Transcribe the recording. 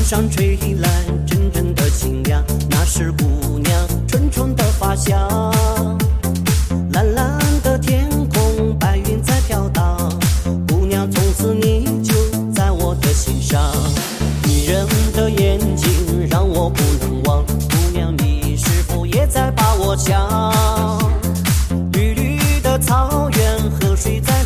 上吹来阵阵的清凉，那是姑娘纯纯的发香。蓝蓝的天空，白云在飘荡，姑娘从此你就在我的心上。迷人的眼睛让我不能忘，姑娘你是否也在把我想？绿绿的草原，河水在